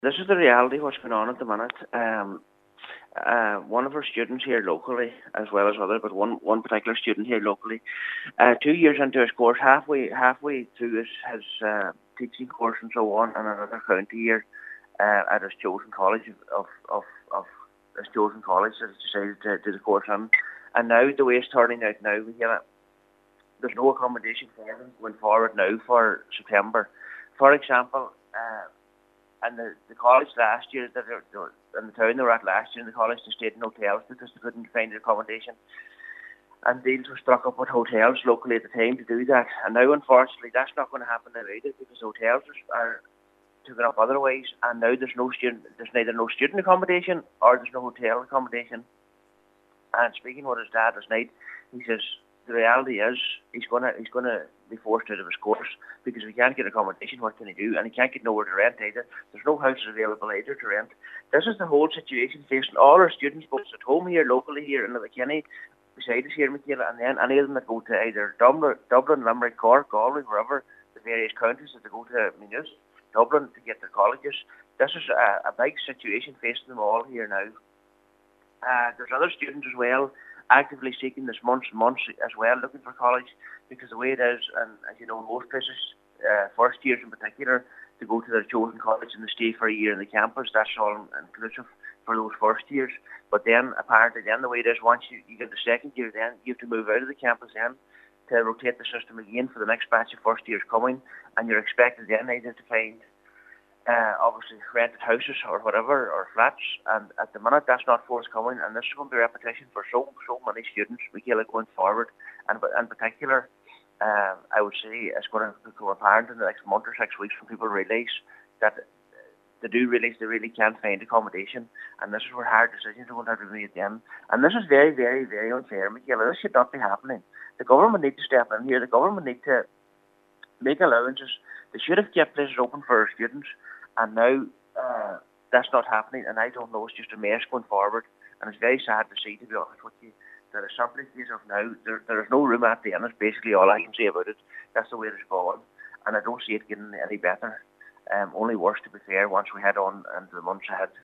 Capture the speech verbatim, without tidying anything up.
This is the reality what's going on at the minute. Um, uh, one of our students here locally, as well as other, but one one particular student here locally, uh, two years into his course, halfway halfway through his, his uh, teaching course and so on, and another county year uh, at his chosen college of of of his chosen college has decided to do the course on, and now the way it's turning out now, we hear there's no accommodation for them going forward now for September. For example. Uh, And the, the college last year, that they were, in the town they were at last year in the college, they stayed in hotels because they couldn't find accommodation. And deals were struck up with hotels locally at the time to do that. And now, unfortunately, that's not going to happen now either because hotels are, are taken up otherwise. And now there's no student, there's neither no student accommodation or there's no hotel accommodation. And speaking with his dad last night, he says the reality is he's gonna he's gonna be forced out of his course because we can't get accommodation. What can he do? And he can't get nowhere to rent either. There's no houses available either to rent. This is the whole situation facing all our students, both at home here, locally here in Letterkenny, beside us here, Michaela, and then any of them that go to either Dublin, Dublin, Limerick, Cork, Galway, wherever the various counties that they go to, Minus, Dublin to get their colleges. This is a, a big situation facing them all here now. Uh, there's other students as well actively seeking this months and months as well, looking for college, because the way it is, and as you know, in most places, uh, first years in particular, to go to their chosen college and they stay for a year in the campus, that's all inclusive for those first years. But then, apparently, then the way it is, once you, you get the second year, then you have to move out of the campus then to rotate the system again for the next batch of first years coming, and you're expected then either to find Uh, obviously rented houses or whatever, or flats, and at the minute that's not forthcoming, and this is going to be a repetition for so so many students, Michaela, going forward, and in particular, um, I would say it's going to become apparent in the next month or six weeks when people realise that they do realise they really can't find accommodation, and this is where hard decisions are going to have to be made then, and this is very, very, very unfair, Michaela. This should not be happening. The government need to step in here. The government need to make allowances. They should have kept places open for our students, and now uh, that's not happening, and I don't know, it's just a mess going forward, and it's very sad to see, to be honest with you, that it's simply a case of now, there, there is no room at the end, is basically all I can say about it. That's the way it's going, and I don't see it getting any better, um, only worse, to be fair, once we head on into the months ahead.